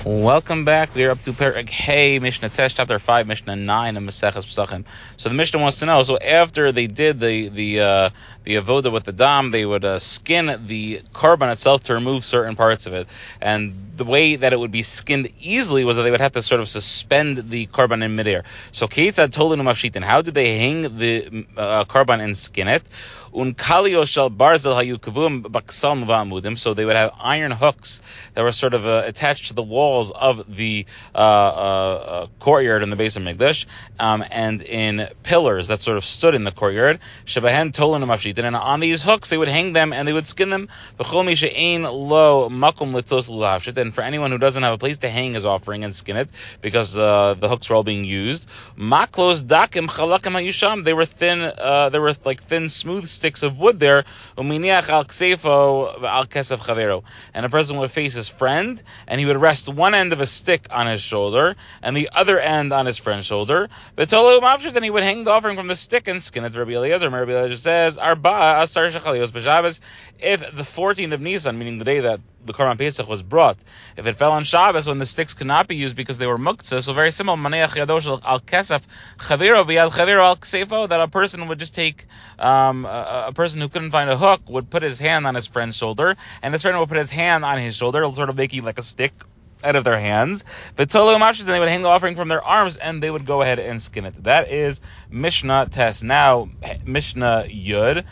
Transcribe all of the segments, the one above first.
Welcome back. We are up to Perek Hey, Mishnah Tesh, chapter 5, Mishnah 9, and Maseches Pesachim. So the Mishnah wants to know, so after they did the avoda with the dam, they would skin the korban itself to remove certain parts of it. And the way that it would be skinned easily was that they would have to sort of suspend the korban in midair. So Keitzad Tolinu Mafshitin, how did they hang the korban and skin it? Unkalio shel barzel hayu kavum baksal muva'amudim. So they would have iron hooks that were sort of attached to the walls of the courtyard in the base of Mikdash, and in pillars that sort of stood in the courtyard. Shebahen tolin mafshitin, and on these hooks they would hang them and they would skin them. V'chol mi she'ein lo makom litos l'havshit, and for anyone who doesn't have a place to hang his offering and skin it because the hooks were all being used. Maklos dakim chalakim hayusham, they were thin, they were like thin, smooth sticks of wood there. Uminiach al ksefo al kesef chavero, and a person would face his friend and he would rest one end of a stick on his shoulder and the other end on his friend's shoulder. V'tolo mavshit, and he would hang the offering from the stick and skin it. Rabbi Eliezer says, Arba asar shechalios b'Shabbos, if the 14th of Nisan, meaning the day that the Korban Pesach was brought, if it fell on Shabbos when the sticks could not be used because they were muktzah, so very simple, maneach yadosh al kesef chavero v'yad chavero al ksefo, that a person would just take, a person who couldn't find a hook would put his hand on his friend's shoulder, and his friend would put his hand on his shoulder, sort of making like a stick out of their hands. But Tolo Mashit, they would hang the offering from their arms and they would go ahead and skin it. That is Mishnah Test. Now Mishnah Yud.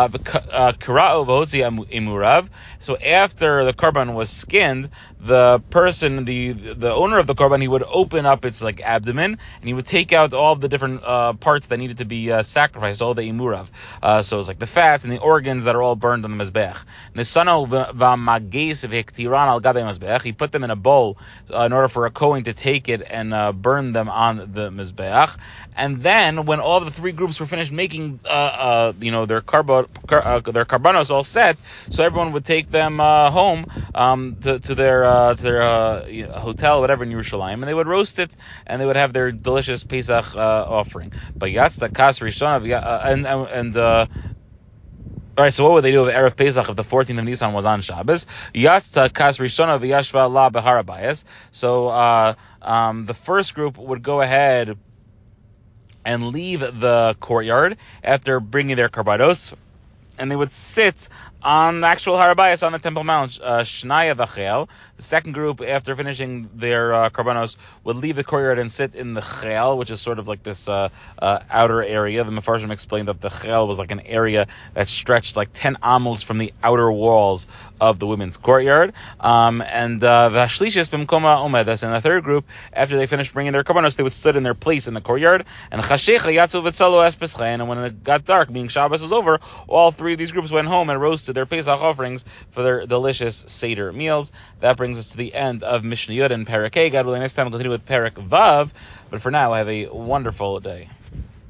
Kira'o v'hotzi imurav. So after the korban was skinned, the person, the owner of the korban, he would open up its like abdomen and he would take out all the different parts that needed to be sacrificed, all the imurav. So it's like the fats and the organs that are all burned on the mezbech. Nisano v'mages v'hektiran al gabe mezbech. He put them in a bowl in order for a Kohen to take it and burn them on the mizbeach. And then when all the three groups were finished making their karbanos all set, so everyone would take them home to their hotel, whatever, in Yerushalayim, and they would roast it and they would have their delicious Pesach offering. But Yatzta Kas Rishon all right, so what would they do if Erev Pesach if the 14th of Nisan was on Shabbos? Yatzta kas rishona v'yashva la b'harabayas. So the first group would go ahead and leave the courtyard after bringing their karbanos, and they would sit on the actual Harabayas on the Temple Mount, Shnaya V'Chel. The second group, after finishing their karbanos, would leave the courtyard and sit in the Chel, which is sort of like this outer area. The Mefarshim explained that the Chel was like an area that stretched like 10 amos from the outer walls of the women's courtyard. And Vashlishis B'Mkoma Omedas, and the third group, after they finished bringing their karbanos, they would sit in their place in the courtyard. And Chashecha Yatzu V'Tzalo Es Peschain, and when it got dark, meaning Shabbos was over, all three of these groups went home and roasted their Pesach offerings for their delicious Seder meals. That brings us to the end of Mishnah Yud and Perek Hey. God willing, next time we'll continue with Perek Vav. But for now, have a wonderful day.